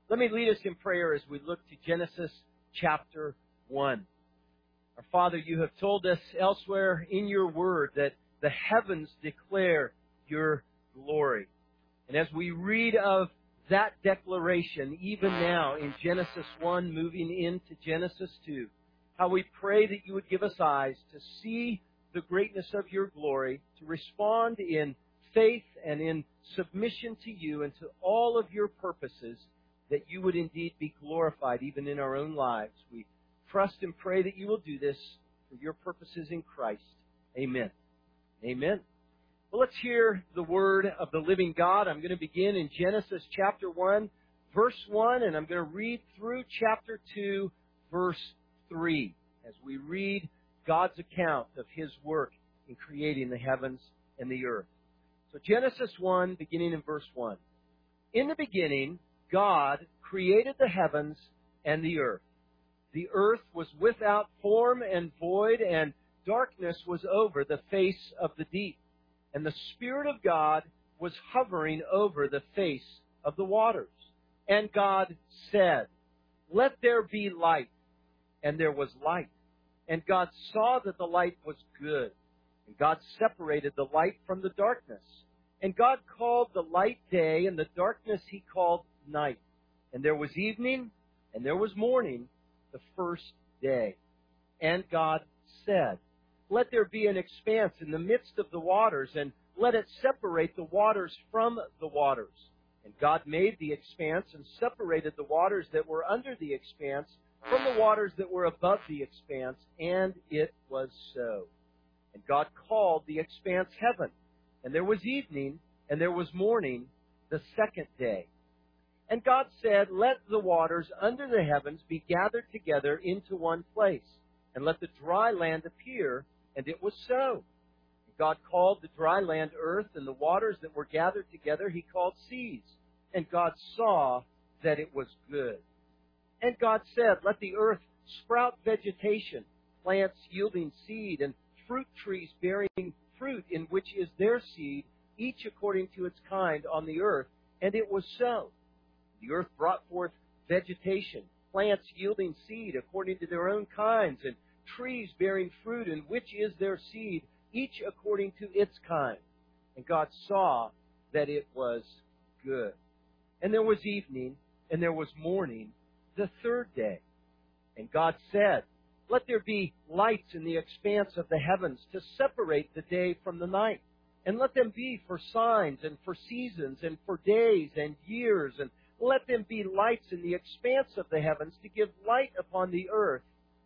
Let me lead us in prayer as we look to Genesis chapter 1. Our Father, you have told us elsewhere in your word that the heavens declare your glory. And as we read of that declaration, even now in Genesis 1, moving into Genesis 2, how we pray that you would give us eyes to see the greatness of your glory, to respond in faith and in submission to you and to all of your purposes, that you would indeed be glorified even in our own lives. We trust and pray that you will do this for your purposes in Christ. Amen. Amen. Well, let's hear the word of the living God. I'm going to begin in Genesis chapter 1, verse 1, and I'm going to read through chapter 2, verse 3, as we read God's account of His work in creating the heavens and the earth. So Genesis 1, beginning in verse 1. In the beginning, God created the heavens and the earth. The earth was without form and void, and darkness was over the face of the deep. And the Spirit of God was hovering over the face of the waters. And God said, "Let there be light." And there was light. And God saw that the light was good. And God separated the light from the darkness. And God called the light day, and the darkness He called night. And there was evening, and there was morning, the first day. And God said, "Let there be an expanse in the midst of the waters, and let it separate the waters from the waters." And God made the expanse and separated the waters that were under the expanse from the waters that were above the expanse, and it was so. And God called the expanse heaven. And there was evening, and there was morning, the second day. And God said, "Let the waters under the heavens be gathered together into one place, and let the dry land appear." And it was so. And God called the dry land earth, and the waters that were gathered together He called seas. And God saw that it was good. And God said, "Let the earth sprout vegetation, plants yielding seed, and fruit trees bearing fruit in which is their seed, each according to its kind on the earth." And it was so. The earth brought forth vegetation, plants yielding seed according to their own kinds, and trees bearing fruit in which is their seed, each according to its kind. And God saw that it was good. And there was evening, and there was morning, the third day. And God said, "Let there be lights in the expanse of the heavens to separate the day from the night. And let them be for signs and for seasons and for days and years. And let them be lights in the expanse of the heavens to give light upon the earth."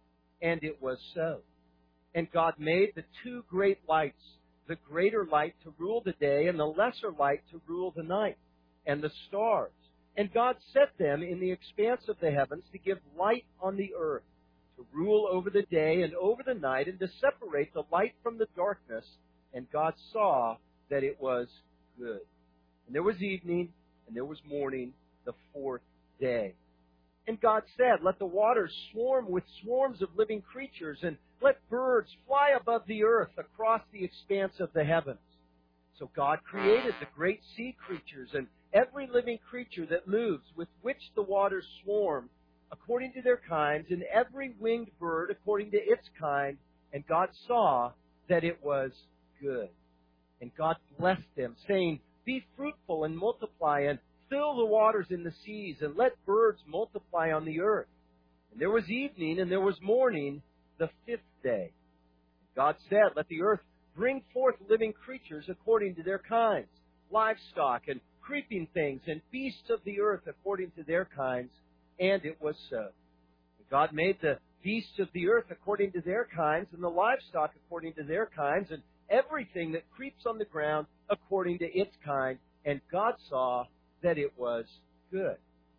And it was so. And God made the two great lights, the greater light to rule the day and the lesser light to rule the night, and the stars. And God set them in the expanse of the heavens to give light on the earth, to rule over the day and over the night, and to separate the light from the darkness. And God saw that it was good. And there was evening, and there was morning, the fourth day. And God said, "Let the waters swarm with swarms of living creatures, and let birds fly above the earth across the expanse of the heavens." So God created the great sea creatures and every living creature that moves, with which the waters swarm, according to their kinds, and every winged bird according to its kind. And God saw that it was good. And God blessed them, saying, "Be fruitful and multiply, and fill the waters in the seas, and let birds multiply on the earth." And there was evening, and there was morning, the fifth day. And God said, "Let the earth bring forth living creatures according to their kinds, livestock and creeping things, and beasts of the earth according to their kinds." And it was so. And God made the beasts of the earth according to their kinds, and the livestock according to their kinds, and everything that creeps on the ground according to its kind. And God saw that it was good.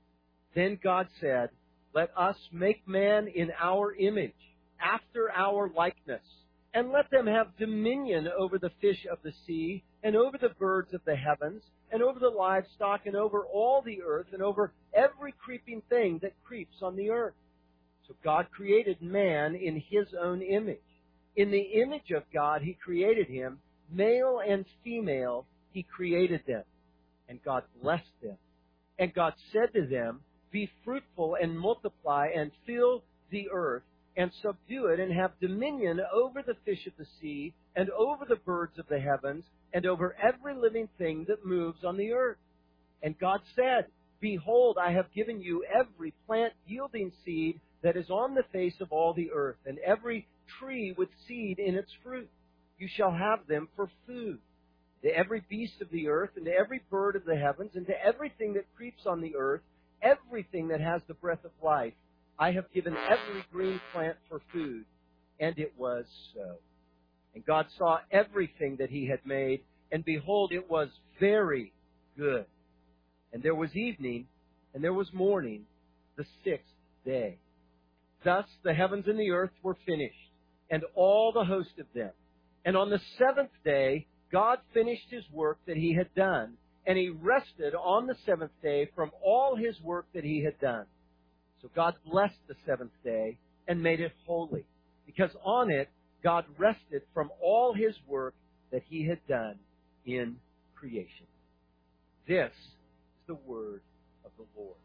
Then God said, "Let us make man in our image, after our likeness, and let them have dominion over the fish of the sea, and over the birds of the heavens, and over the livestock, and over all the earth, and over every creeping thing that creeps on the earth." So God created man in His own image. In the image of God He created him, male and female He created them. And God blessed them. And God said to them, be fruitful and multiply and fill the earth and subdue it and have dominion over the fish of the sea and over the birds of the heavens and over every living thing that moves on the earth. And God said, Behold, I have given you every plant yielding seed that is on the face of all the earth, and every tree with seed in its fruit. You shall have them for food. To every beast of the earth, and to every bird of the heavens, and to everything that creeps on the earth, everything that has the breath of life, I have given every green plant for food. And it was so. And God saw everything that He had made, and behold, it was very good. And there was evening, and there was morning, the sixth day. Thus the heavens and the earth were finished, and all the host of them. And on the seventh day, God finished His work that He had done, and He rested on the seventh day from all His work that He had done. So God blessed the seventh day and made it holy, because on it God rested from all His work that He had done in creation. This is the word of the Lord.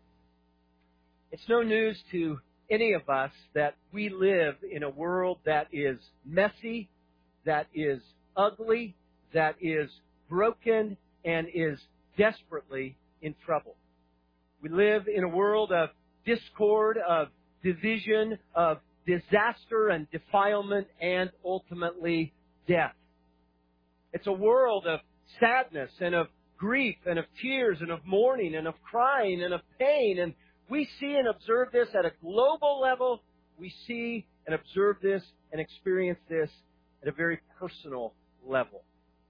It's no news to any of us that we live in a world that is messy, that is ugly, that is broken, and is desperately in trouble. We live in a world of discord, of division, of disaster and defilement, and ultimately death. It's a world of sadness and of grief and of tears and of mourning and of crying and of pain. And we see and observe this at a global level. We see and observe this and experience this at a very personal level.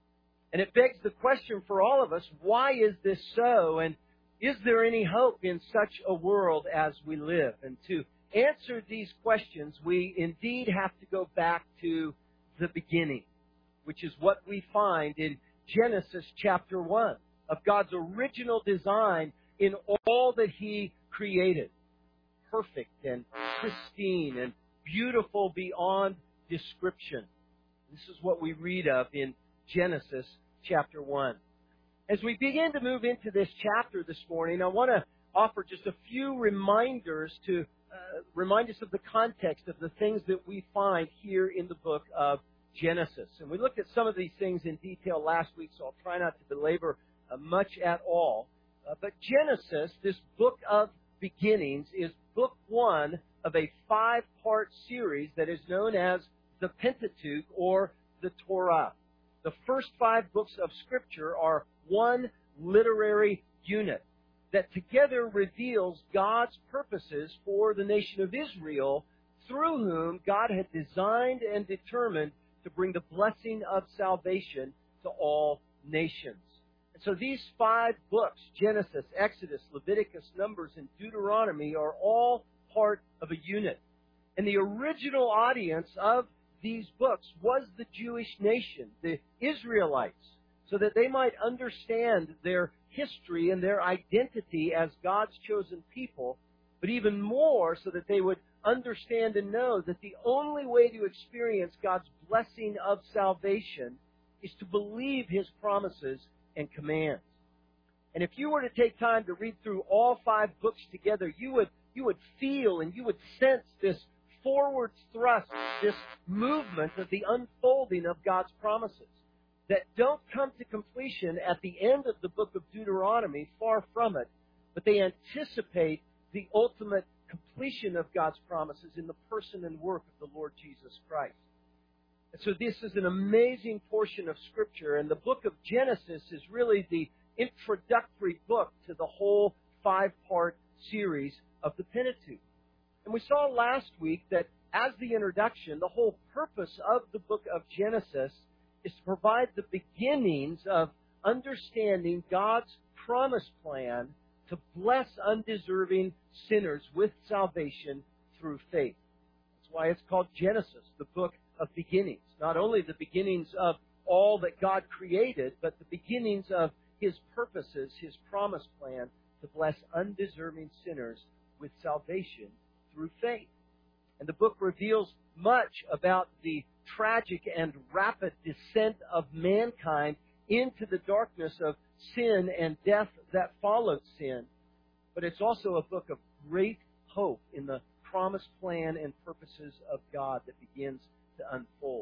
And it begs the question for all of us, why is this so? And is there any hope in such a world as we live? And to answer these questions, we indeed have to go back to the beginning, which is what we find in Genesis chapter 1, of God's original design in all that He created. Perfect and pristine and beautiful beyond description. This is what we read of in Genesis chapter 1. As we begin to move into this chapter this morning, I want to offer just a few reminders to remind us of the context of the things that we find here in the book of Genesis. And we looked at some of these things in detail last week, so I'll try not to belabor much at all. But Genesis, this book of beginnings, is book one of a 5-part series that is known as the Pentateuch or the Torah. The first 5 books of Scripture are one literary unit that together reveals God's purposes for the nation of Israel, through whom God had designed and determined to bring the blessing of salvation to all nations. And so these 5 books, Genesis, Exodus, Leviticus, Numbers, and Deuteronomy, are all part of a unit. And the original audience of these books was the Jewish nation, the Israelites, so that they might understand their history and their identity as God's chosen people, but even more so that they would understand and know that the only way to experience God's blessing of salvation is to believe His promises and commands. And if you were to take time to read through all 5 books together, you would feel and you would sense this forward thrust, this movement of the unfolding of God's promises that don't come to completion at the end of the book of Deuteronomy, far from it, but they anticipate the ultimate completion of God's promises in the person and work of the Lord Jesus Christ. And so this is an amazing portion of Scripture, and the book of Genesis is really the introductory book to the whole 5-part series of the Pentateuch. And we saw last week that as the introduction, the whole purpose of the book of Genesis is to provide the beginnings of understanding God's promise plan to bless undeserving sinners with salvation through faith. That's why it's called Genesis, the book of beginnings. Not only the beginnings of all that God created, but the beginnings of His purposes, His promise plan to bless undeserving sinners with salvation through faith. And the book reveals much about the tragic and rapid descent of mankind into the darkness of sin and death that followed sin. but it's also a book of great hope in the promised plan and purposes of God that begins to unfold.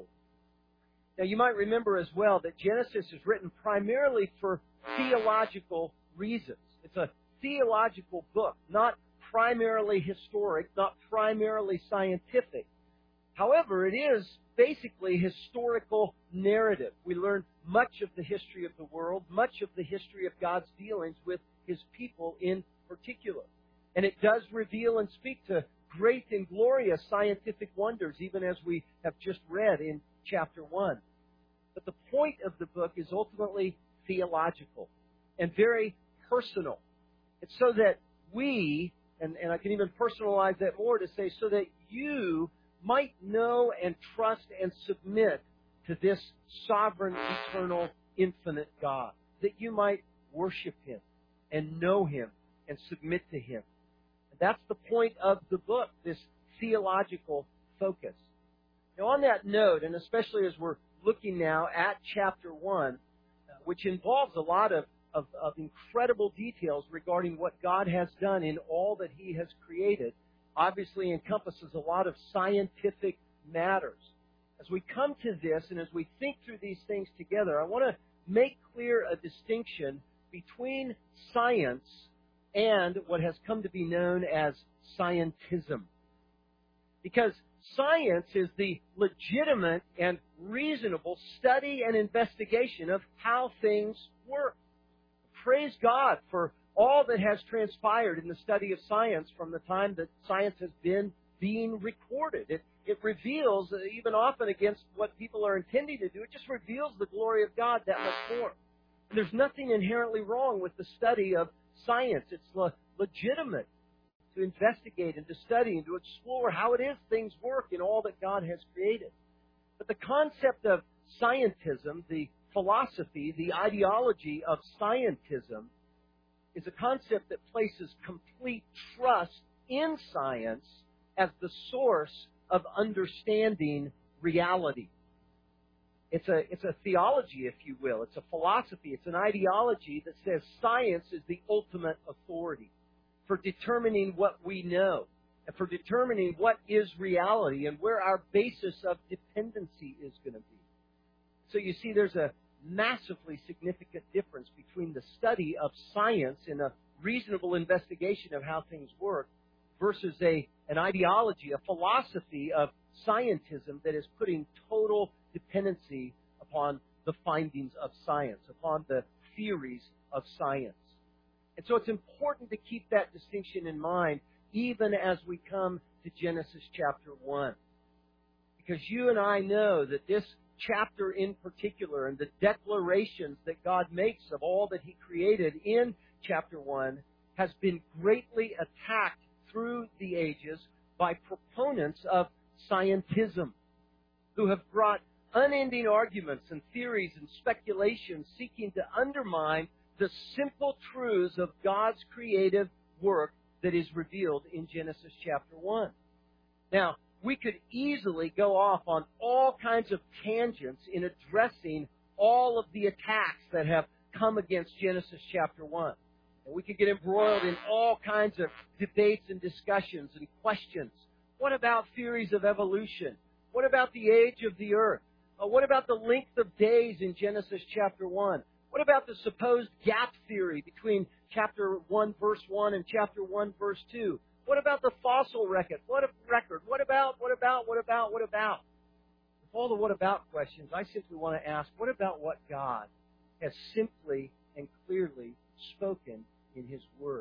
Now, you might remember as well that Genesis is written primarily for theological reasons. It's a theological book, not primarily historic, not primarily scientific. However, it is basically historical narrative. We learn much of the history of the world, much of the history of God's dealings with His people in particular. And it does reveal and speak to great and glorious scientific wonders, even as we have just read in chapter 1. But the point of the book is ultimately theological and very personal. It's so that we, and I can even personalize that more to say, so that you might know and trust and submit to this sovereign, eternal, infinite God. That you might worship Him and know Him and submit to Him. And that's the point of the book, this theological focus. Now, on that note, and especially as we're looking now at chapter 1, which involves a lot of incredible details regarding what God has done in all that He has created, obviously encompasses a lot of scientific matters. As we come to this and as we think through these things together, I want to make clear a distinction between science and what has come to be known as scientism. Because science is the legitimate and reasonable study and investigation of how things work. Praise God for all that has transpired in the study of science from the time that science has been being recorded. It reveals, even often against what people are intending to do, it just reveals the glory of God that much more. And there's nothing inherently wrong with the study of science. It's legitimate to investigate and to study and to explore how it is things work in all that God has created. But the concept of scientism, the philosophy, the ideology of scientism, is a concept that places complete trust in science as the source of understanding reality. It's a theology, if you will. It's a philosophy. It's an ideology that says science is the ultimate authority for determining what we know and for determining what is reality and where our basis of dependency is going to be. So you see, there's a massively significant difference between the study of science and a reasonable investigation of how things work versus an ideology, a philosophy of scientism that is putting total dependency upon the findings of science, upon the theories of science. And so it's important to keep that distinction in mind even as we come to Genesis chapter 1. Because you and I know that this chapter in particular and the declarations that God makes of all that He created in chapter 1 has been greatly attacked through the ages by proponents of scientism who have brought unending arguments and theories and speculations seeking to undermine the simple truths of God's creative work that is revealed in Genesis chapter 1. Now, we could easily go off on all kinds of tangents in addressing all of the attacks that have come against Genesis chapter 1. And we could get embroiled in all kinds of debates and discussions and questions. What about theories of evolution? What about the age of the earth? What about the length of days in Genesis chapter 1? What about the supposed gap theory between chapter 1 verse 1 and chapter 1 verse 2? What about the fossil record? What about? With all the what about questions, I simply want to ask, what about what God has simply and clearly spoken in His Word?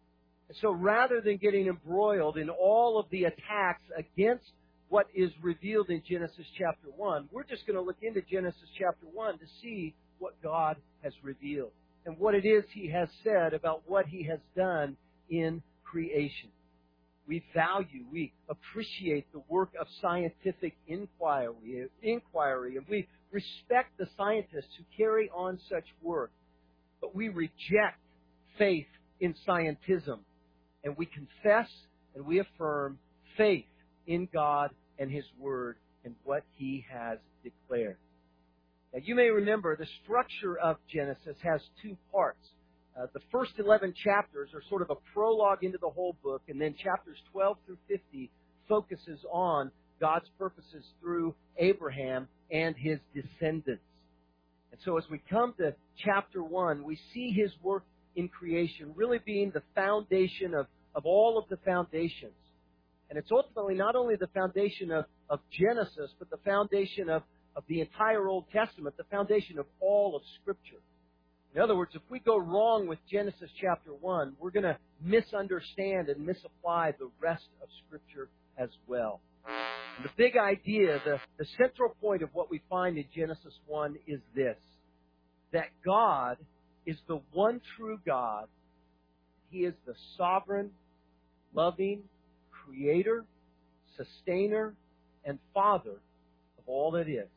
And so rather than getting embroiled in all of the attacks against what is revealed in Genesis chapter 1, we're just going to look into Genesis chapter 1 to see what God has revealed and what it is He has said about what He has done in creation. We value, we appreciate the work of scientific inquiry, and we respect the scientists who carry on such work. But we reject faith in scientism, and we confess and we affirm faith in God and His Word and what He has declared. Now, you may remember the structure of Genesis has two parts. The first 11 chapters are sort of a prologue into the whole book, and then chapters 12 through 50 focuses on God's purposes through Abraham and his descendants. And so as we come to chapter 1, we see his work in creation really being the foundation of all of the foundations. And it's ultimately not only the foundation of Genesis, but the foundation of the entire Old Testament, the foundation of all of Scripture. In other words, if we go wrong with Genesis chapter 1, we're going to misunderstand and misapply the rest of Scripture as well. And the big idea, the central point of what we find in Genesis 1 is this, that God is the one true God. He is the sovereign, loving Creator, Sustainer, and Father of all that is.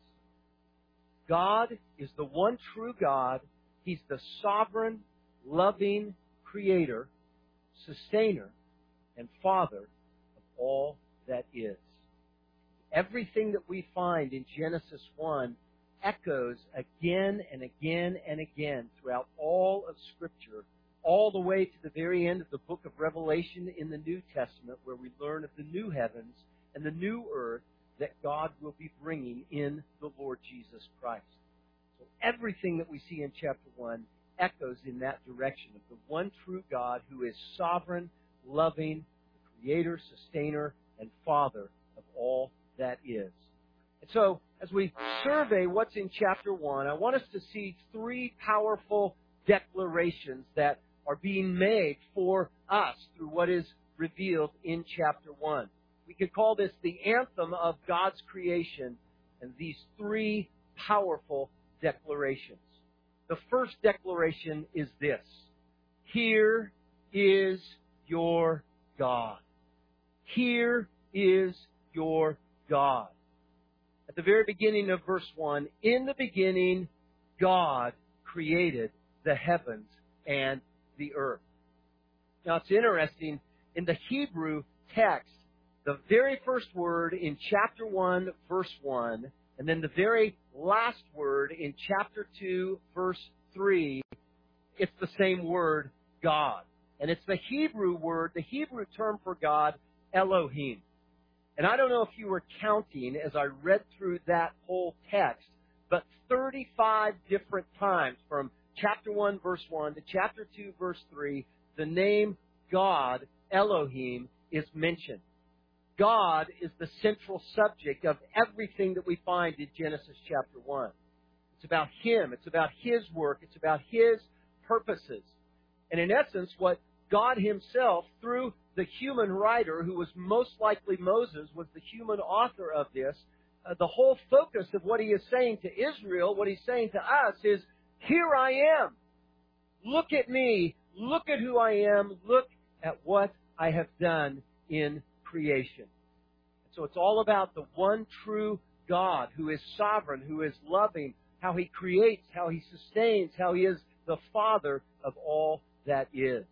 God is the one true God. He's the sovereign, loving Creator, Sustainer, and Father of all that is. Everything that we find in Genesis 1 echoes again and again and again throughout all of Scripture, all the way to the very end of the book of Revelation in the New Testament, where we learn of the new heavens and the new earth that God will be bringing in the Lord Jesus Christ. So everything that we see in chapter 1 echoes in that direction of the one true God who is sovereign, loving, Creator, Sustainer, and Father of all that is. And so, as we survey what's in chapter 1, I want us to see three powerful declarations that are being made for us through what is revealed in chapter 1. We could call this the anthem of God's creation, and these three powerful declarations. The first declaration is this: Here is your God. Here is your God. At the very beginning of verse 1, in the beginning, God created the heavens and the earth. Now, it's interesting. In the Hebrew text, the very first word in chapter 1, verse 1, and then the very last word in chapter 2, verse 3, it's the same word, God. And it's the Hebrew word, the Hebrew term for God, Elohim. And I don't know if you were counting as I read through that whole text, but 35 different times from chapter 1, verse 1 to chapter 2, verse 3, the name God, Elohim, is mentioned. God is the central subject of everything that we find in Genesis chapter 1. It's about Him. It's about His work. It's about His purposes. And in essence, what God Himself, through the human writer, who was most likely Moses, was the human author of this, the whole focus of what He is saying to Israel, what He's saying to us is, here I am. Look at me. Look at who I am. Look at what I have done in creation. So it's all about the one true God who is sovereign, who is loving, how He creates, how He sustains, how He is the Father of all that is.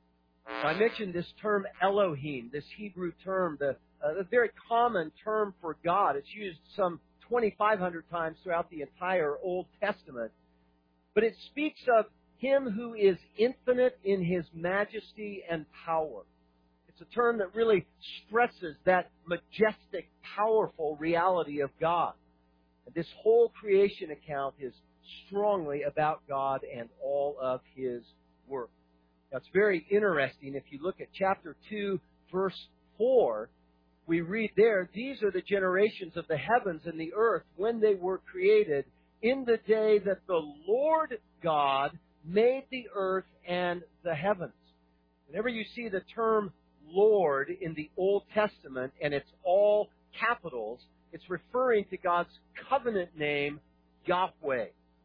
I mentioned this term Elohim, this Hebrew term, the very common term for God. It's used some 2,500 times throughout the entire Old Testament. But it speaks of Him who is infinite in His majesty and power. It's a term that really stresses that majestic, powerful reality of God. And this whole creation account is strongly about God and all of His work. Now, it's very interesting. If you look at chapter 2, verse 4, we read there, these are the generations of the heavens and the earth when they were created in the day that the Lord God made the earth and the heavens. Whenever you see the term Lord in the Old Testament, and it's all capitals, it's referring to God's covenant name, Yahweh.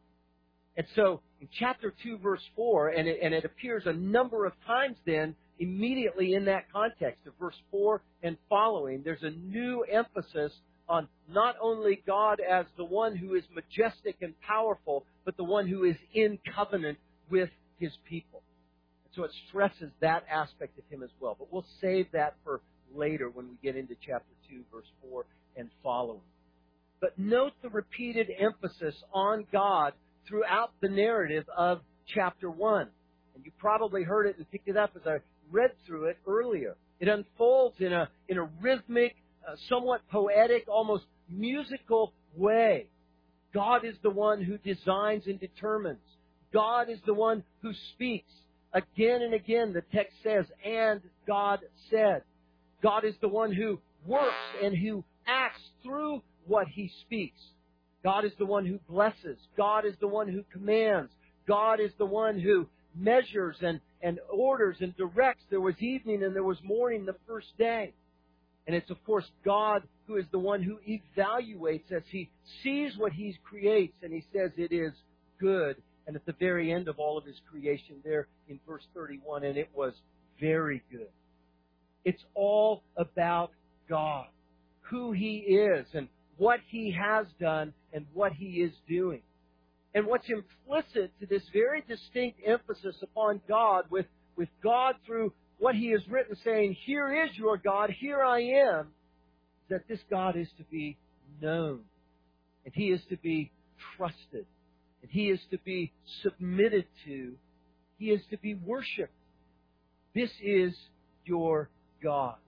And so, in chapter 2, verse 4, and it appears a number of times then, immediately in that context of verse 4 and following, there's a new emphasis on not only God as the one who is majestic and powerful, but the one who is in covenant with His people. So it stresses that aspect of Him as well. But we'll save that for later when we get into chapter 2, verse 4 and following. But note the repeated emphasis on God throughout the narrative of chapter 1. And you probably heard it and picked it up as I read through it earlier. It unfolds in a rhythmic, somewhat poetic, almost musical way. God is the one who designs and determines. God is the one who speaks. Again and again, the text says, and God said. God is the one who works and who acts through what He speaks. God is the one who blesses. God is the one who commands. God is the one who measures and orders and directs. There was evening and there was morning the first day. And it's, of course, God who is the one who evaluates as He sees what He creates and He says it is good. And at the very end of all of His creation there in verse 31, and it was very good. It's all about God, who He is and what He has done and what He is doing. And what's implicit to this very distinct emphasis upon God with God through what He has written saying, here is your God, here I am, that this God is to be known. And He is to be trusted. And He is to be submitted to. He is to be worshipped. This is your God.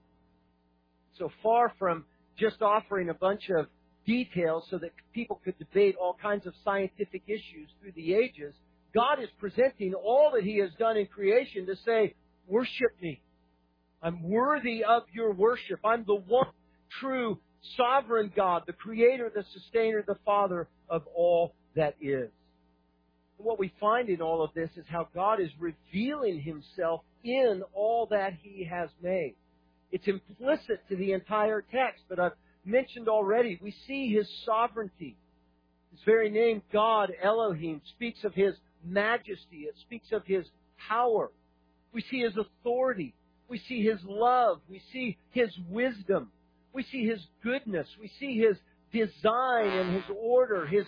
So far from just offering a bunch of details so that people could debate all kinds of scientific issues through the ages, God is presenting all that He has done in creation to say, worship me. I'm worthy of your worship. I'm the one true sovereign God, the Creator, the Sustainer, the Father of all that is. And what we find in all of this is how God is revealing Himself in all that He has made. It's implicit to the entire text, but I've mentioned already, we see His sovereignty. His very name, God, Elohim, speaks of His majesty. It speaks of His power. We see His authority. We see His love. We see His wisdom. We see His goodness. We see His design and His order, His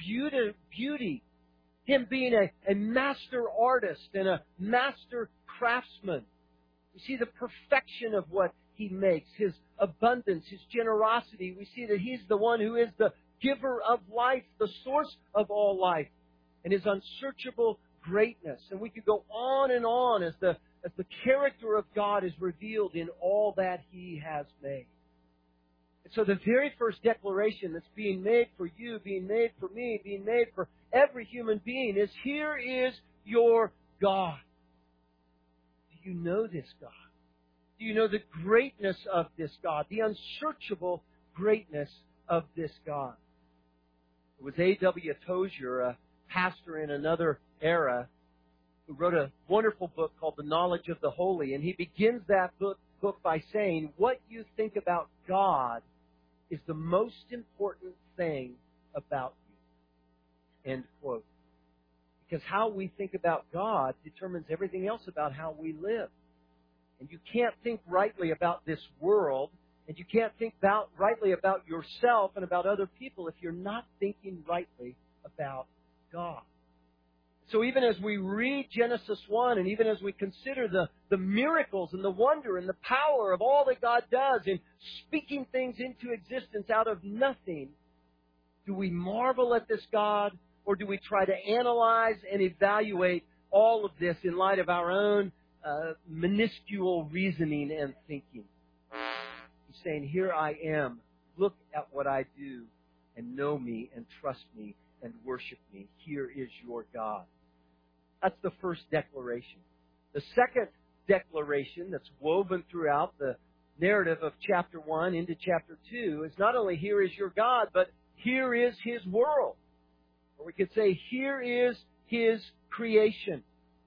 beauty. Him being a master artist and a master craftsman. We see the perfection of what He makes, His abundance, His generosity. We see that He's the one who is the giver of life, the source of all life, and His unsearchable greatness. And we could go on as the character of God is revealed in all that He has made. And so the very first declaration that's being made for you, being made for me, being made for every human being is, here is your God. Do you know this God? Do you know the greatness of this God? The unsearchable greatness of this God. It was A.W. Tozier, a pastor in another era, who wrote a wonderful book called The Knowledge of the Holy. And he begins that book by saying, what you think about God is the most important thing about you. End quote. Because how we think about God determines everything else about how we live. And you can't think rightly about this world, and you can't think rightly about yourself and about other people if you're not thinking rightly about God. So even as we read Genesis 1, and even as we consider the miracles and the wonder and the power of all that God does in speaking things into existence out of nothing, do we marvel at this God, or do we try to analyze and evaluate all of this in light of our own minuscule reasoning and thinking? He's saying, here I am. Look at what I do and know me and trust me and worship me. Here is your God. That's the first declaration. The second declaration that's woven throughout the narrative of chapter 1 into chapter 2 is not only here is your God, but here is His world. Or we could say, here is His creation.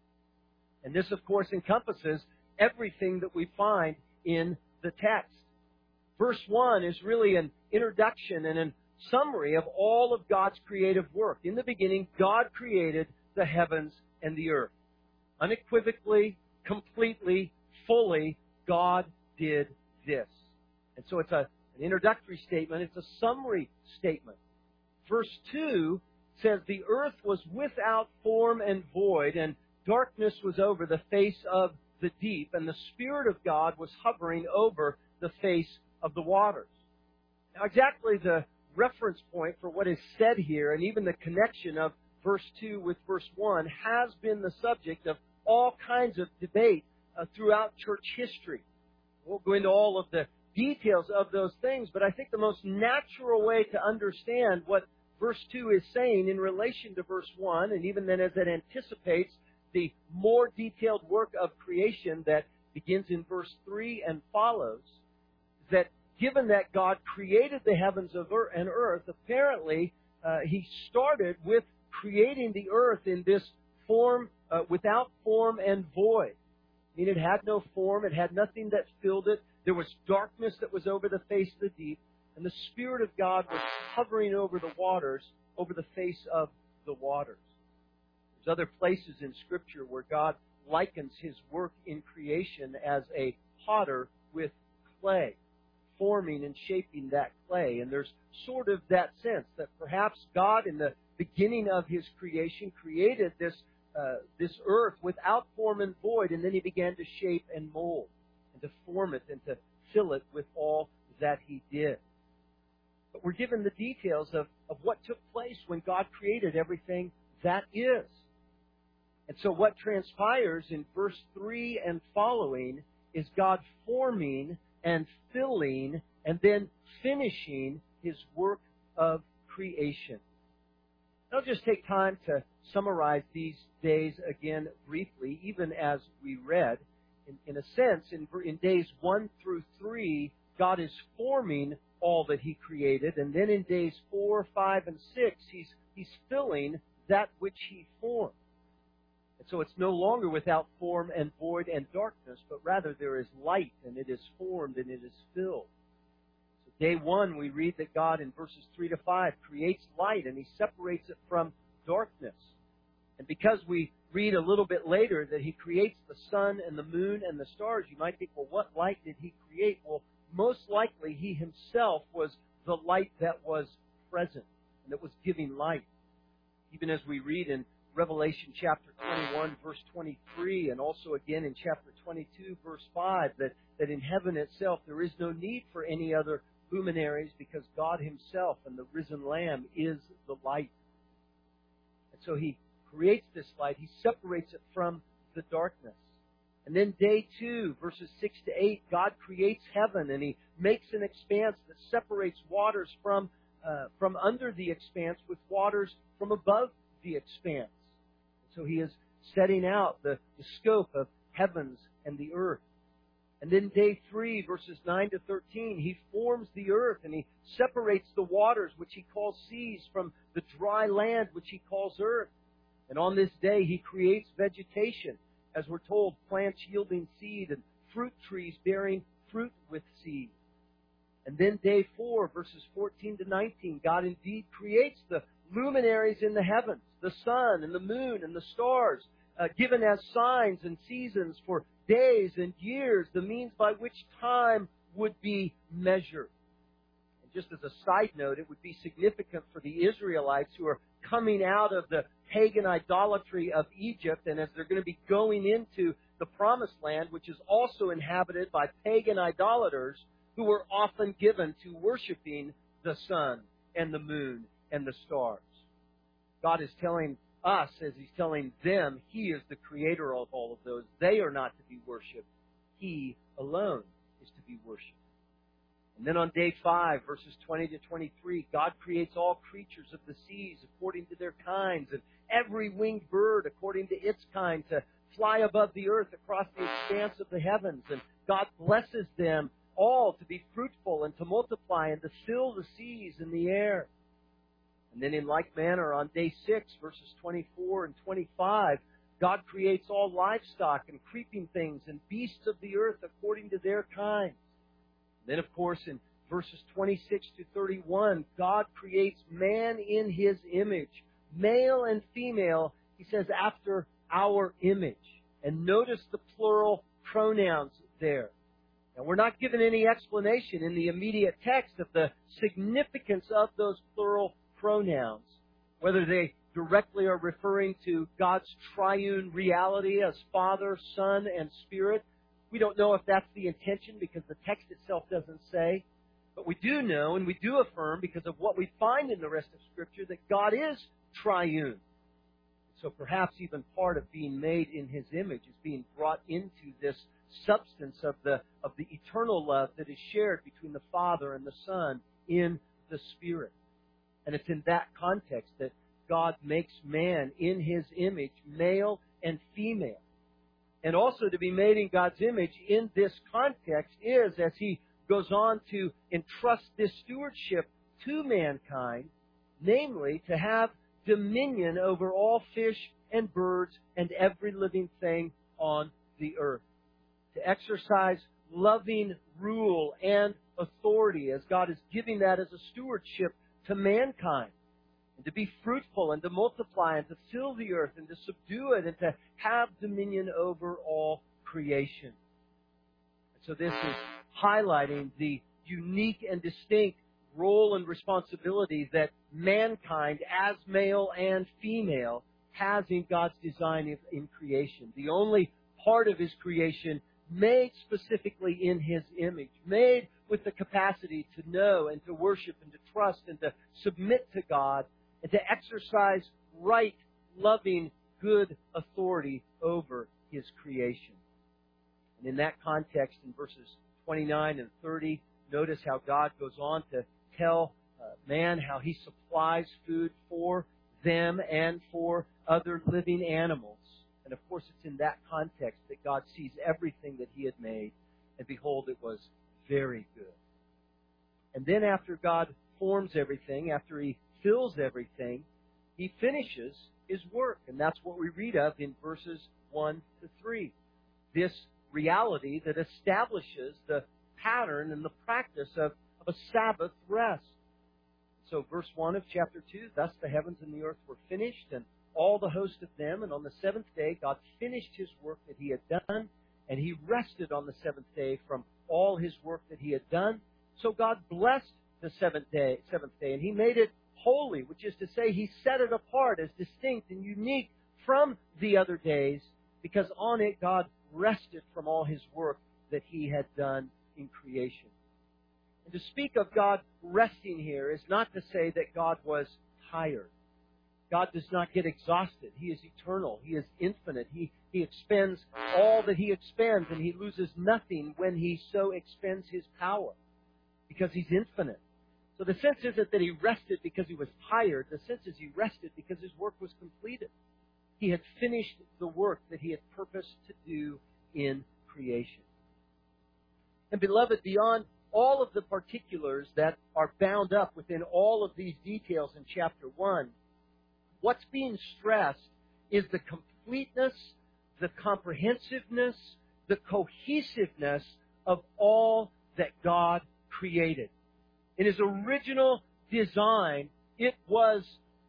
And this, of course, encompasses everything that we find in the text. Verse 1 is really an introduction and a summary of all of God's creative work. In the beginning, God created the heavens and the earth. Unequivocally, completely, fully, God did this. And so it's an introductory statement. It's a summary statement. Verse 2 says, the earth was without form and void, and darkness was over the face of the deep, and the Spirit of God was hovering over the face of the waters. Now, exactly the reference point for what is said here, and even the connection of verse 2 with verse 1, has been the subject of all kinds of debate throughout church history. We won't go into all of the details of those things, but I think the most natural way to understand what verse 2 is saying in relation to verse 1, and even then as it anticipates the more detailed work of creation that begins in verse 3 and follows, is that given that God created the heavens and earth, apparently He started with creating the earth in this form, without form and void. I mean, it had no form, it had nothing that filled it. There was darkness that was over the face of the deep, and the Spirit of God was hovering over the waters, over the face of the waters. There's other places in Scripture where God likens His work in creation as a potter with clay, forming and shaping that clay. And there's sort of that sense that perhaps God, in the beginning of His creation, created this earth without form and void, and then He began to shape and mold and to form it and to fill it with all that He did. But we're given the details of what took place when God created everything that is. And so what transpires in verse 3 and following is God forming and filling and then finishing His work of creation. I'll just take time to summarize these days again briefly, even as we read. In a sense, in days 1 through 3, God is forming all that He created, and then in days 4, 5, and 6, He's filling that which He formed. And so it's no longer without form and void and darkness, but rather there is light, and it is formed, and it is filled. So day 1, we read that God, in verses 3 to 5, creates light, and He separates it from darkness. And because we read a little bit later that He creates the sun and the moon and the stars, you might think, well, what light did He create? Well, most likely He Himself was the light that was present and that was giving light. Even as we read in Revelation chapter 21, verse 23, and also again in chapter 22, verse 5, that in heaven itself there is no need for any other luminaries because God Himself and the risen Lamb is the light. And so He creates this light. He separates it from the darkness. And then day 2, verses 6 to 8, God creates heaven, and He makes an expanse that separates waters from under the expanse with waters from above the expanse. So He is setting out the scope of heavens and the earth. And then day 3, verses 9 to 13, He forms the earth, and He separates the waters, which He calls seas, from the dry land, which He calls earth. And on this day, He creates vegetation, as we're told, plants yielding seed and fruit trees bearing fruit with seed. And then day 4, verses 14 to 19, God indeed creates the luminaries in the heavens, the sun and the moon and the stars, given as signs and seasons for days and years, the means by which time would be measured. And just as a side note, it would be significant for the Israelites who are coming out of the pagan idolatry of Egypt, and as they're going to be going into the Promised Land, which is also inhabited by pagan idolaters who were often given to worshiping the sun and the moon and the stars. God is telling us, as He's telling them, He is the creator of all of those. They are not to be worshipped. He alone is to be worshipped. And then on day 5, verses 20 to 23, God creates all creatures of the seas according to their kinds, and every winged bird according to its kind, to fly above the earth across the expanse of the heavens. And God blesses them all to be fruitful and to multiply and to fill the seas and the air. And then in like manner, on day 6, verses 24 and 25, God creates all livestock and creeping things and beasts of the earth according to their kinds. Then, of course, in verses 26 to 31, God creates man in His image. Male and female, He says, after our image. And notice the plural pronouns there. Now, we're not given any explanation in the immediate text of the significance of those plural pronouns, whether they directly are referring to God's triune reality as Father, Son, and Spirit. We don't know if that's the intention because the text itself doesn't say. But we do know and we do affirm because of what we find in the rest of Scripture that God is triune. So perhaps even part of being made in His image is being brought into this substance of the eternal love that is shared between the Father and the Son in the Spirit. And it's in that context that God makes man in His image, male and female. And also to be made in God's image in this context is, as He goes on to entrust this stewardship to mankind, namely to have dominion over all fish and birds and every living thing on the earth. To exercise loving rule and authority as God is giving that as a stewardship to mankind. And to be fruitful and to multiply and to fill the earth and to subdue it and to have dominion over all creation. And so this is highlighting the unique and distinct role and responsibility that mankind, as male and female, has in God's design in creation. The only part of His creation made specifically in His image, made with the capacity to know and to worship and to trust and to submit to God and to exercise right, loving, good authority over His creation. And in that context, in verses 29 and 30, notice how God goes on to tell man how He supplies food for them and for other living animals. And of course, it's in that context that God sees everything that He had made, and behold, it was very good. And then after God forms everything, after He fills everything, He finishes His work. And that's what we read of in verses 1 to 3. This reality that establishes the pattern and the practice of a Sabbath rest. So verse 1 of chapter 2, thus the heavens and the earth were finished, and all the host of them. And on the seventh day, God finished His work that He had done, and He rested on the seventh day from all His work that He had done. So God blessed the seventh day, and He made it holy, which is to say, He set it apart as distinct and unique from the other days, because on it God rested from all His work that He had done in creation. And to speak of God resting here is not to say that God was tired. God does not get exhausted. He is eternal. He is infinite. He expends all that He expends, and He loses nothing when He so expends His power, because He's infinite. So the sense isn't that He rested because He was tired. The sense is He rested because His work was completed. He had finished the work that He had purposed to do in creation. And beloved, beyond all of the particulars that are bound up within all of these details in chapter 1, what's being stressed is the completeness, the comprehensiveness, the cohesiveness of all that God created. In His original design, it was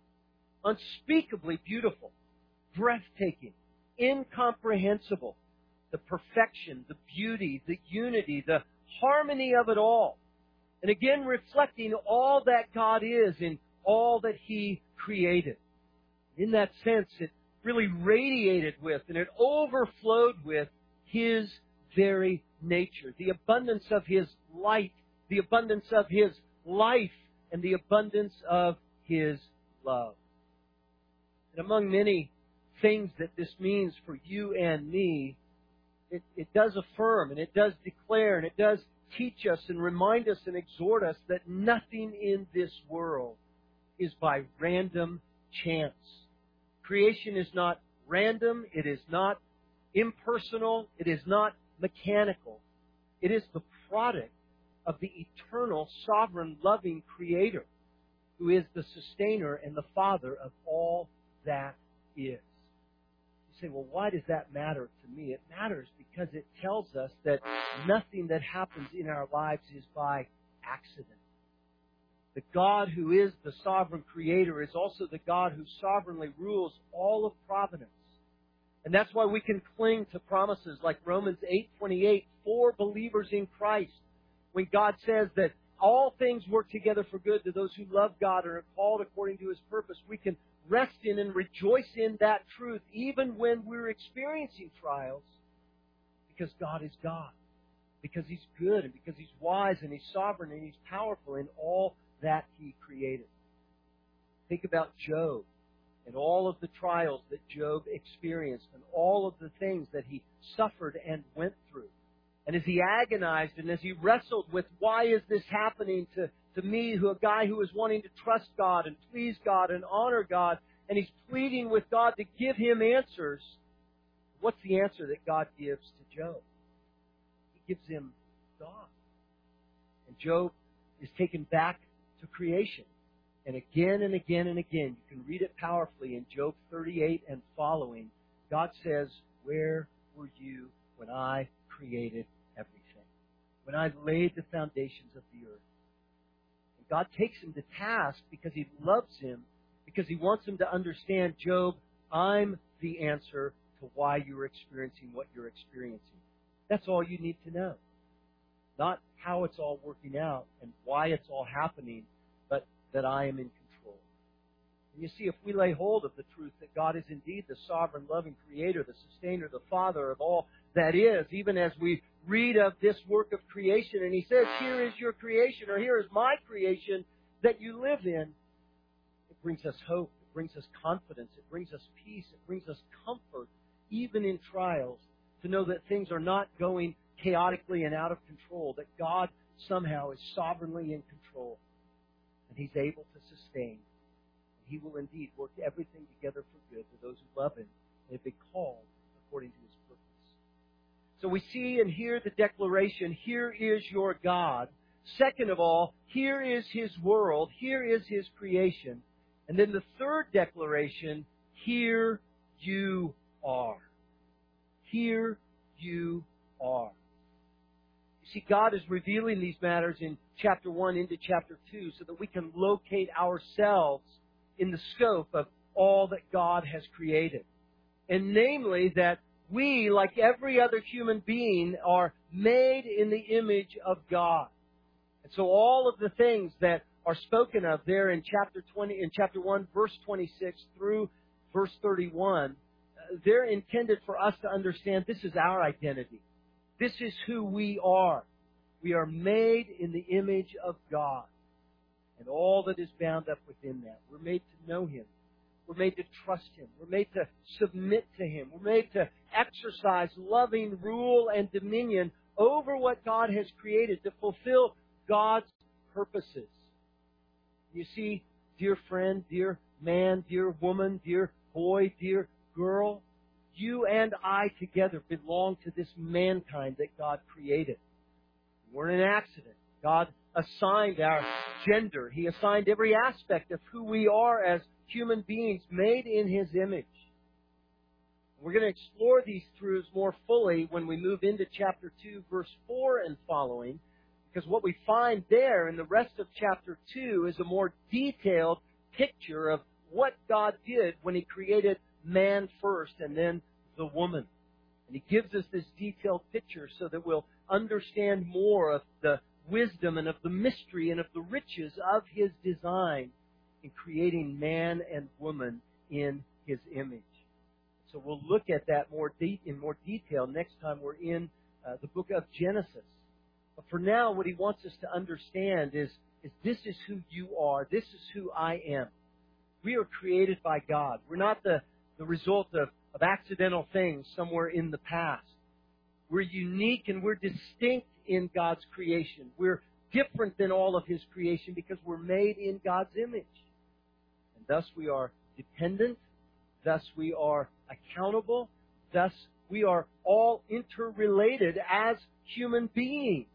unspeakably beautiful, breathtaking, incomprehensible. The perfection, the beauty, the unity, the harmony of it all. And again, reflecting all that God is in all that He created. In that sense, it really radiated with and it overflowed with His very nature. The abundance of His light, the abundance of His life, and the abundance of His love. And among many things that this means for you and me, it does affirm and it does declare and it does teach us and remind us and exhort us that nothing in this world is by random chance. Creation is not random. It is not impersonal. It is not mechanical. It is the product of the eternal, sovereign, loving Creator, who is the sustainer and the Father of all that is. You say, well, why does that matter to me? It matters because it tells us that nothing that happens in our lives is by accident. The God who is the sovereign Creator is also the God who sovereignly rules all of providence. And that's why we can cling to promises like Romans 8:28 for believers in Christ. When God says that all things work together for good to those who love God and are called according to His purpose, we can rest in and rejoice in that truth even when we're experiencing trials, because God is God, because He's good, and because He's wise and He's sovereign and He's powerful in all that He created. Think about Job and all of the trials that Job experienced and all of the things that he suffered and went through. And as he agonized and as he wrestled with why is this happening to me, a guy who is wanting to trust God and please God and honor God, and he's pleading with God to give him answers, what's the answer that God gives to Job? He gives him God. And Job is taken back to creation. And again and again and again, you can read it powerfully in Job 38 and following. God says, where were you when I created everything? When I laid the foundations of the earth? And God takes him to task because He loves him, because He wants him to understand, Job, I'm the answer to why you're experiencing what you're experiencing. That's all you need to know. Not how it's all working out and why it's all happening, but that I am in control. And you see, if we lay hold of the truth that God is indeed the sovereign, loving Creator, the sustainer, the Father of all that is, even as we read of this work of creation, and He says, here is your creation, or here is my creation that you live in, it brings us hope, it brings us confidence, it brings us peace, it brings us comfort, even in trials, to know that things are not going chaotically and out of control, that God somehow is sovereignly in control, and He's able to sustain. And He will indeed work everything together for good to those who love Him and have been called according to His purpose. So we see and hear the declaration, here is your God. Second of all, here is His world, here is His creation. And then the third declaration, here you are. Here you are. You see, God is revealing these matters in chapter 1 into chapter 2 so that we can locate ourselves in the scope of all that God has created. And namely that we, like every other human being, are made in the image of God. And so all of the things that are spoken of there in chapter 1, verse 26 through verse 31, they're intended for us to understand this is our identity. This is who we are. We are made in the image of God and all that is bound up within that. We're made to know Him. We're made to trust Him. We're made to submit to Him. We're made to exercise loving rule and dominion over what God has created to fulfill God's purposes. You see, dear friend, dear man, dear woman, dear boy, dear girl, you and I together belong to this mankind that God created. We're an accident. God assigned our gender. He assigned every aspect of who we are as human beings made in His image. We're going to explore these truths more fully when we move into chapter 2, verse 4 and following, because what we find there in the rest of chapter 2 is a more detailed picture of what God did when He created man first and then the woman. And He gives us this detailed picture so that we'll understand more of the wisdom and of the mystery and of the riches of His design in creating man and woman in His image. So we'll look at that in more detail next time we're in the book of Genesis. But for now, what He wants us to understand is this is who you are. This is who I am. We are created by God. We're not the result of accidental things somewhere in the past. We're unique and we're distinct in God's creation. We're different than all of His creation because we're made in God's image. And thus we are dependent. Thus we are accountable. Thus we are all interrelated as human beings.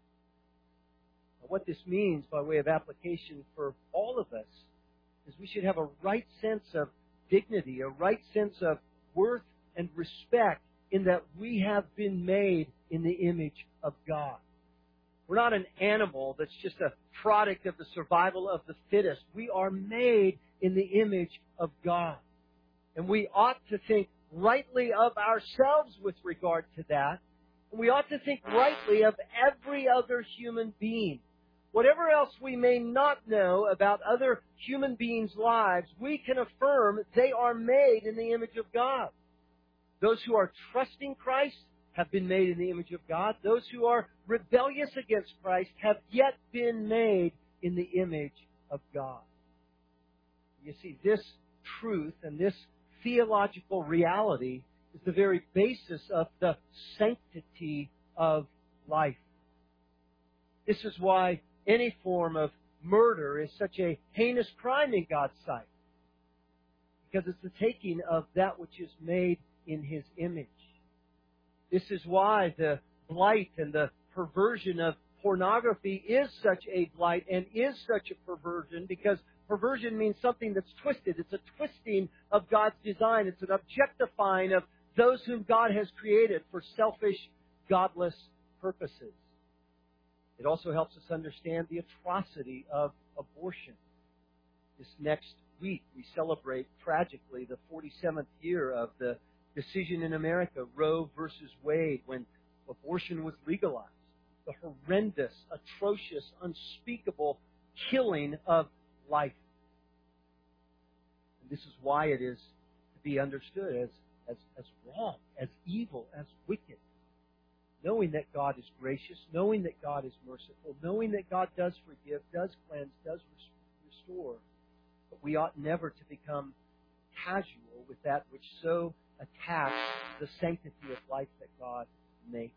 Now, what this means by way of application for all of us is we should have a right sense of dignity, a right sense of worth and respect in that we have been made in the image of God. We're not an animal that's just a product of the survival of the fittest. We are made in the image of God. And we ought to think rightly of ourselves with regard to that. And we ought to think rightly of every other human being. Whatever else we may not know about other human beings' lives, we can affirm they are made in the image of God. Those who are trusting Christ have been made in the image of God. Those who are rebellious against Christ have yet been made in the image of God. You see, this truth and this theological reality is the very basis of the sanctity of life. This is why any form of murder is such a heinous crime in God's sight. Because it's the taking of that which is made in His image. This is why the blight and the perversion of pornography is such a blight and is such a perversion, because perversion means something that's twisted. It's a twisting of God's design. It's an objectifying of those whom God has created for selfish, godless purposes. It also helps us understand the atrocity of abortion. This next week, we celebrate, tragically, the 47th year of the decision in America, Roe versus Wade, when abortion was legalized. The horrendous, atrocious, unspeakable killing of life. And this is why it is to be understood as wrong, as evil, as wicked. Knowing that God is gracious, knowing that God is merciful, knowing that God does forgive, does cleanse, does restore. But we ought never to become casual with that which so attacks the sanctity of life that God makes.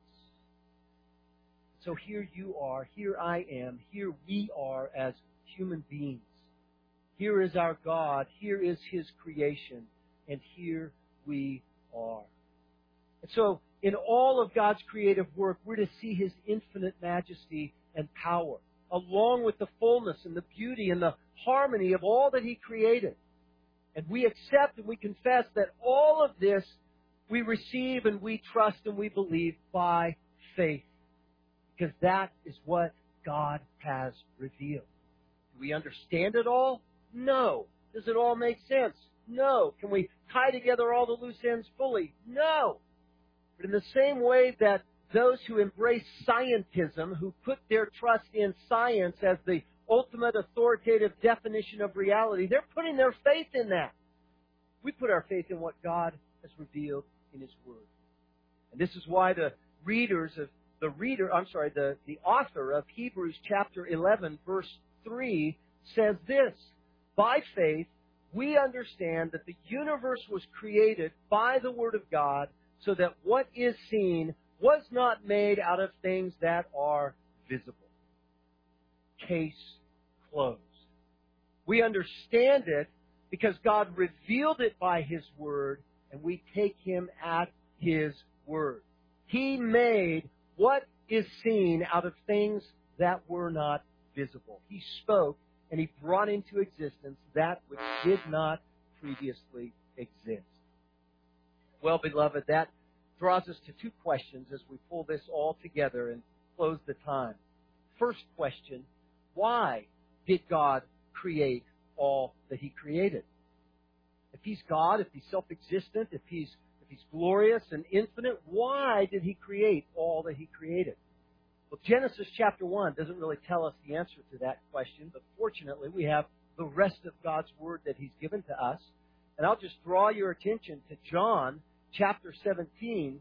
So here you are, here I am, here we are as human beings. Here is our God, here is His creation, and here we are. And so, in all of God's creative work, we're to see His infinite majesty and power, along with the fullness and the beauty and the harmony of all that He created. And we accept and we confess that all of this we receive and we trust and we believe by faith. Because that is what God has revealed. Do we understand it all? No. Does it all make sense? No. Can we tie together all the loose ends fully? No. But in the same way that those who embrace scientism, who put their trust in science as the ultimate authoritative definition of reality, they're putting their faith in that. We put our faith in what God has revealed in His Word. And this is why the author of Hebrews chapter 11, verse 3 says this: by faith, we understand that the universe was created by the Word of God, so that what is seen was not made out of things that are visible. Case closed. We understand it because God revealed it by His Word, and we take Him at His Word. He made what is seen out of things that were not visible. He spoke, and He brought into existence that which did not previously exist. Well, beloved, that draws us to two questions as we pull this all together and close the time. First question, why did God create all that He created? If He's God, if He's self-existent, if He's glorious and infinite, why did He create all that He created? Well, Genesis chapter 1 doesn't really tell us the answer to that question, but fortunately we have the rest of God's Word that He's given to us. And I'll just draw your attention to John chapter 17.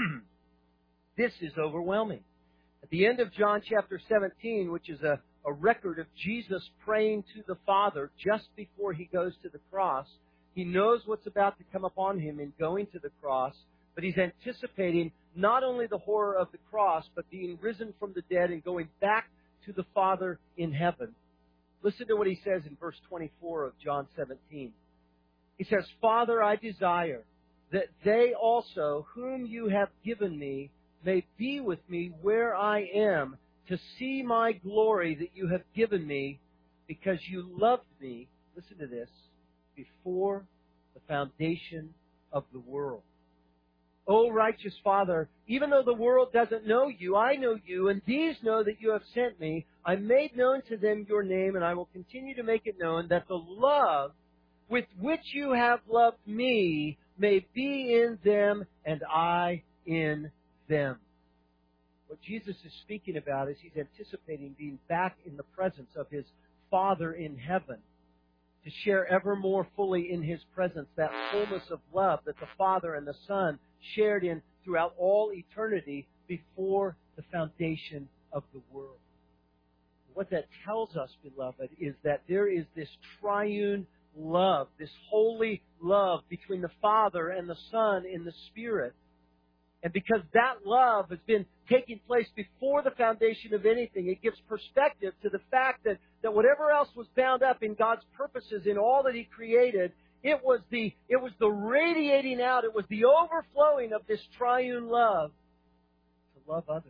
This is overwhelming. At the end of John chapter 17, which is a record of Jesus praying to the Father just before He goes to the cross, He knows what's about to come upon Him in going to the cross, but He's anticipating not only the horror of the cross, but being risen from the dead and going back to the Father in heaven. Listen to what He says in verse 24 of John 17. He says, Father, I desire that they also, whom You have given Me, may be with Me where I am, to see My glory that You have given Me, because You loved Me, listen to this, before the foundation of the world. O righteous Father, even though the world doesn't know You, I know You, and these know that You have sent Me. I made known to them Your name, and I will continue to make it known, that the love with which You have loved Me may be in them, and I in them. What Jesus is speaking about is He's anticipating being back in the presence of His Father in heaven, to share ever more fully in His presence that fullness of love that the Father and the Son shared in throughout all eternity before the foundation of the world. What that tells us, beloved, is that there is this triune love, this holy love between the Father and the Son in the Spirit. And because that love has been taking place before the foundation of anything, it gives perspective to the fact that whatever else was bound up in God's purposes in all that He created, it was the radiating out, it was the overflowing of this triune love to love others,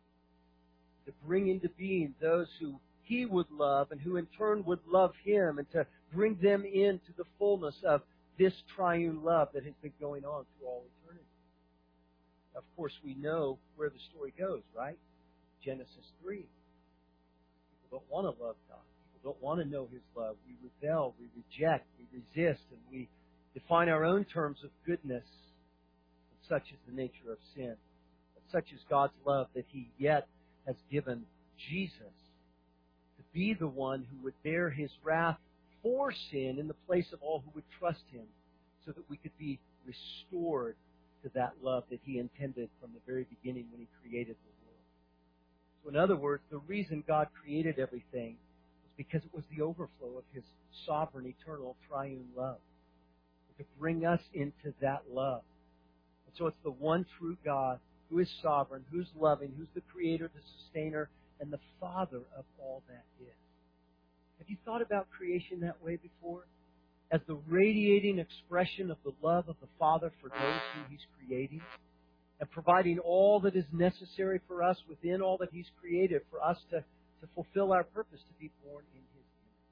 to bring into being those who He would love and who in turn would love Him, and to bring them into the fullness of this triune love that has been going on through all eternity. Of course, we know where the story goes, right? Genesis 3. People don't want to love God. People don't want to know His love. We rebel, we reject, we resist, and we define our own terms of goodness. And such is the nature of sin. But such is God's love that He yet has given Jesus to be the one who would bear His wrath for sin in the place of all who would trust Him, so that we could be restored to that love that He intended from the very beginning when He created the world. So in other words, the reason God created everything was because it was the overflow of His sovereign, eternal, triune love. To bring us into that love. And so it's the one true God who is sovereign, who's loving, who's the creator, the sustainer, and the Father of all that is. Have you thought about creation that way before? As the radiating expression of the love of the Father for those whom He's creating, and providing all that is necessary for us within all that He's created for us to fulfill our purpose, to be born in His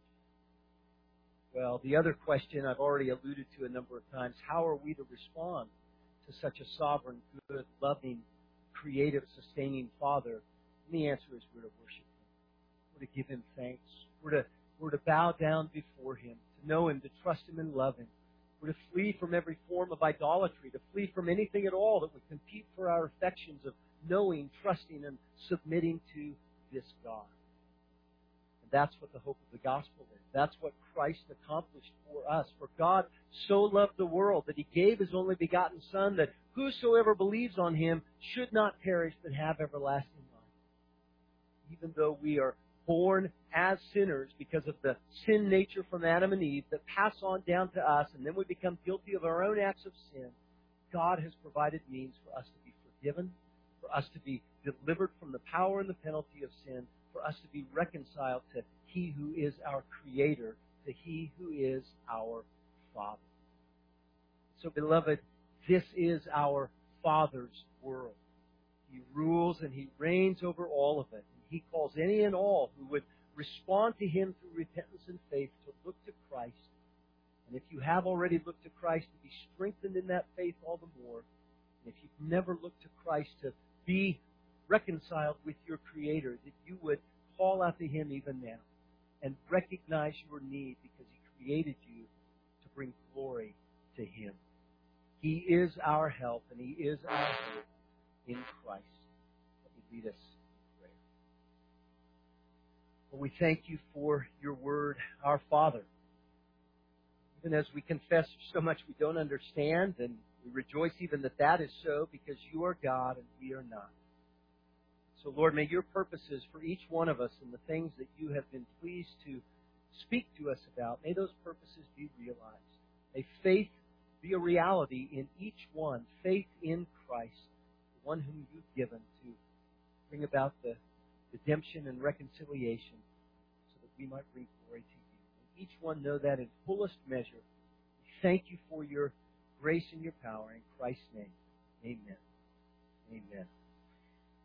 image. Well, the other question I've already alluded to a number of times, how are we to respond to such a sovereign, good, loving, creative, sustaining Father? And the answer is we're to worship Him. We're to give Him thanks. We're to bow down before Him, to know Him, to trust Him and love Him. We're to flee from every form of idolatry, to flee from anything at all that would compete for our affections of knowing, trusting, and submitting to this God. And that's what the hope of the gospel is. That's what Christ accomplished for us. For God so loved the world that He gave His only begotten Son, that whosoever believes on Him should not perish but have everlasting life. Even though we are born as sinners because of the sin nature from Adam and Eve that pass on down to us, and then we become guilty of our own acts of sin, God has provided means for us to be forgiven, for us to be delivered from the power and the penalty of sin, for us to be reconciled to He who is our Creator, to He who is our Father. So, beloved, this is our Father's world. He rules and He reigns over all of it. He calls any and all who would respond to Him through repentance and faith to look to Christ. And if you have already looked to Christ, to be strengthened in that faith all the more. And if you've never looked to Christ, to be reconciled with your Creator, that you would call out to Him even now and recognize your need because He created you to bring glory to Him. He is our help and He is our hope in Christ. Let me lead us. Well, we thank You for Your word, our Father. Even as we confess so much we don't understand, and we rejoice even that is so, because You are God and we are not. So, Lord, may Your purposes for each one of us and the things that You have been pleased to speak to us about, may those purposes be realized. May faith be a reality in each one. Faith in Christ, the one whom You've given to bring about the redemption and reconciliation so that we might bring glory to You. And each one know that in fullest measure. We thank You for Your grace and Your power. In Christ's name, amen. Amen.